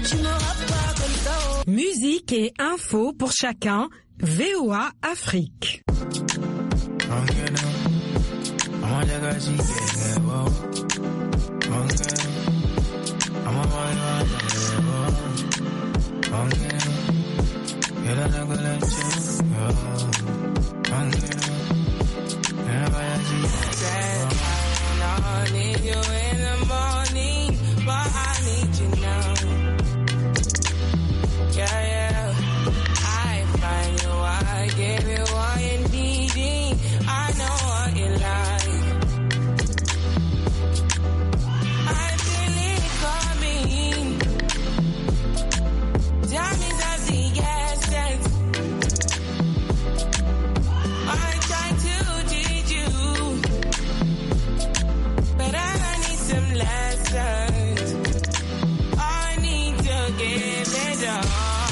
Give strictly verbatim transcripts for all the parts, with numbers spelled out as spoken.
tu m'auras pas comme ça. Oh. Musique et info pour chacun. V O A Afrique. I need you in the morning, but I need you now. Yeah, yeah. I find you, I give you all you needing. I know what you like. I feel it coming. Time is of the essence. I try to teach you, but I need some lessons. I need to give it up.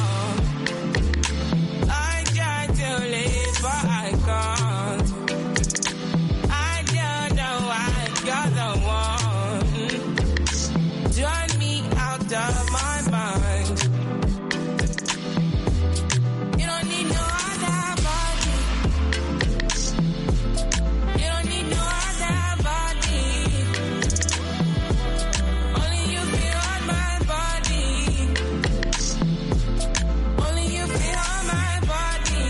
I try to live, but I can't. I don't know why you're the one. Drive me out of my mind. You don't need no other body. You don't need no other body. Only you feel on my body. Only you feel on my body.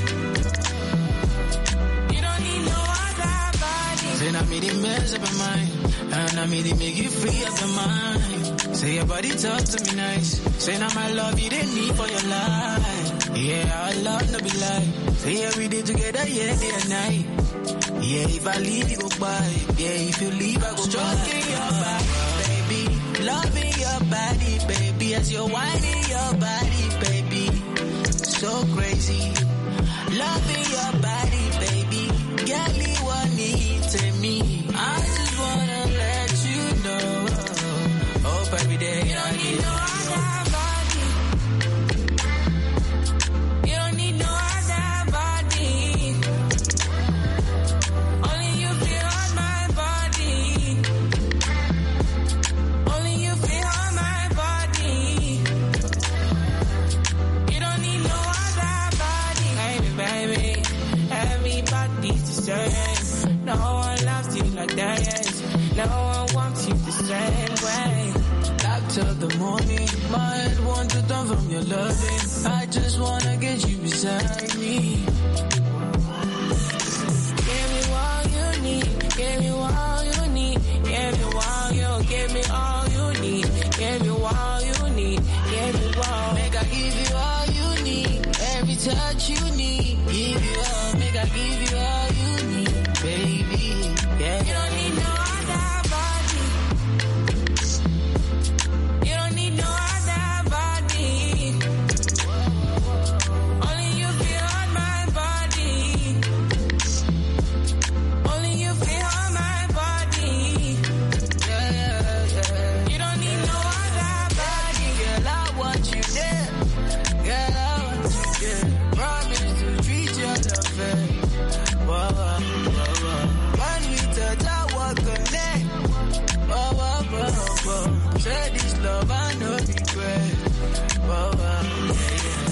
You don't need no other body. Say now me the mess up your mind, and I me the make you free up your mind. Say your body talk to me nice. Say now my love you didn't need for your life. Yeah, our love no be lie. Say yeah we did together, yeah day and night. Yeah, if I leave you go by. Yeah, if you leave I go stroking your body, baby. Loving your body, baby. As you're whining your body, baby. So crazy. Loving your body, baby. Girl, you want me to me. I just wanna let you know. Hope every day You don't need no other body. You don't need no other body. Only you feel on my body. Only you feel on my body. You don't need no other body. Baby, baby, everybody's the same. No one loves you like that. No one wants you the same way. Up till the morning, my head wants to turn from your loving. I just wanna get you beside me. Give me all you need. Give me all you need. Give me all you. Give me all you need. Give me all you need. Give me all. Make I give you all you need. Every touch you need. Give you all. Make I give you all you need, baby. Yeah. You don't need no other body. You don't need no other body. Only you feel on my body. Only you feel on my body. Yeah, yeah, yeah. You don't need no other body. Girl, I want you there. Girl, I want you there. Promise to treat you unfair. Whoa, whoa, whoa, whoa. When we touch, I walk connect. Whoa, whoa, whoa, whoa. Say this love, I no regret. Whoa, whoa, yeah, yeah.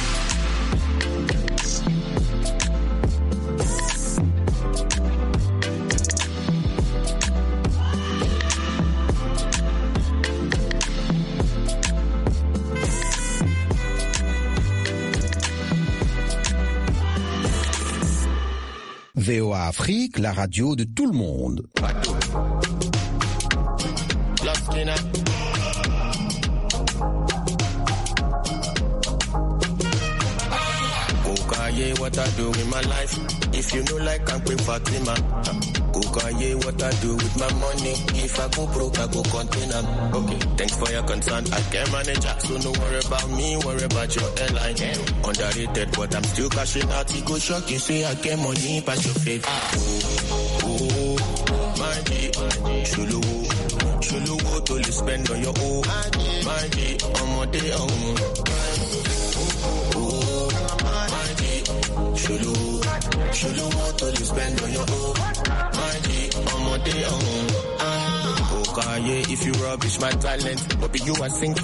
V O A Afrique, la radio de tout le monde. Kukaye, what I do with my life. If you know like I'm Queen Fatima. Kukaye, what I do with my money. If I go broke, I go contain them. Okay, thanks for your concern. I can manage it. So no worry about me, worry about your airline. Underrated, but I'm still cashing out. It go shock you, say I get money, pass your faith. Oh, oh, my G, Shulu, Shulu, to spend on your own. My G, on my day, oh, my G, Shulu, Shulu, to spend on your own. My G, on my day, oh, ah, okay, if you rubbish my talent, but be you I sing